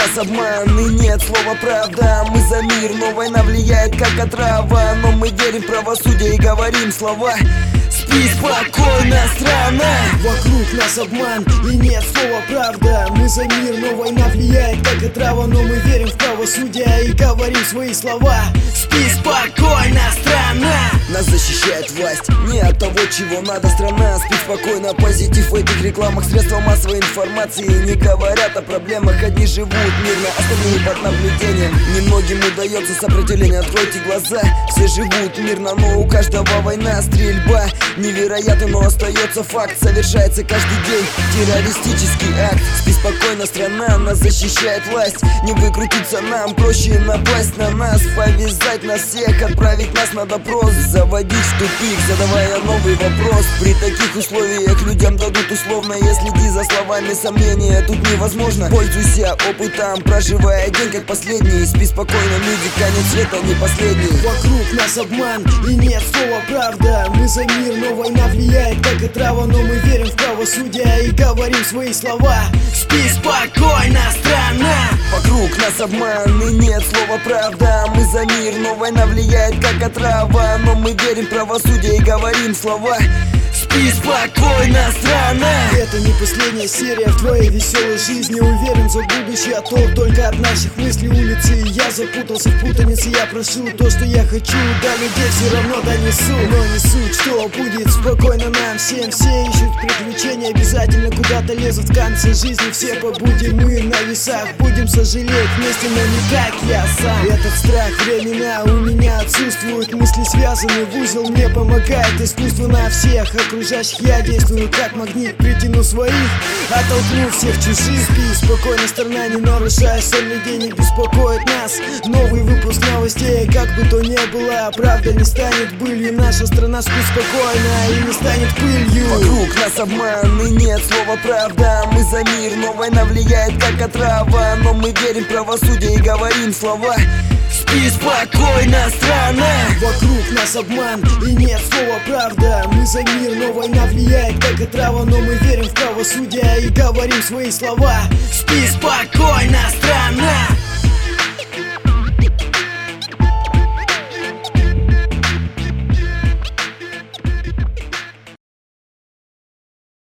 нас обман и нет слова правда. Мы за мир, но война влияет как отрава. Но мы верим в правосудие и говорим слова: спи спокойно, страна. Вокруг нас обман и нет слова правда. Мы за мир, но война влияет как отрава. Но мы верим в правосудие и говорим свои слова: спи спокойно, страна. Нас защищает власть не от того, чего надо, страна. Спит спокойно, позитив в этих рекламах. Средства массовой информации не говорят о проблемах. Одни живут мирно, остальные под наблюдением. Немногим удается сопротивление, откройте глаза. Все живут мирно, но у каждого война, стрельба. Невероятно, но остается факт. Совершается каждый день террористический акт. Спи спокойно, страна, нас защищает власть. Не выкрутиться нам, проще напасть на нас. Повязать нас всех, отправить нас на допрос. Заводить в тупик, задавая новый вопрос. При таких условиях людям дадут условно. Если следи за словами, сомнения тут невозможно. Пользуйся опытом, проживая день как последний. Спи спокойно, люди, конец света не последний. Вокруг нас обман и нет слова правда. Мы за мир, но война влияет как отрава. Но мы верим в правосудие и говорим свои слова: спи спокойно, страна. Вокруг нас обман и нет слова правда. Мы за мир, но война влияет как отрава. Но мы верим в правосудие и говорим слова: спи спокойно, страна. Это не последняя серия в твоей веселой жизни. Уверен, за будущее толк только от наших мыслей. Улицы, и я запутался в путанице. Я прошу то, что я хочу, до людей все равно донесу. Но не суть, что будет спокойно нам всем. Все ищут приключения, обязательно куда-то лезут в конце жизни. Все побудем мы на весах, будем сожалеть вместе, но не как я сам. Этот страх времена у меня отсутствует. Мысли связаны в узел, мне помогает искусство. На всех окружающих я действую как магнит. Притяну своих, оттолкну всех чужих. Спи спокойно, страна, не нарушая сон людей, не беспокоит нас. Новый выпуск новостей, как бы то ни было, правда не станет былью. Наша страна спит спокойно и не станет пылью. Вокруг нас обман и нет слова правда. Мы за мир, но война влияет как отрава. Но мы верим в правосудие и говорим слова: спи спокойно, страна. Вокруг нас обман и нет слова правда. Мы за мир, но война влияет как отрава. Но мы верим в правосудие и говорим свои слова: спи спокойно, страна.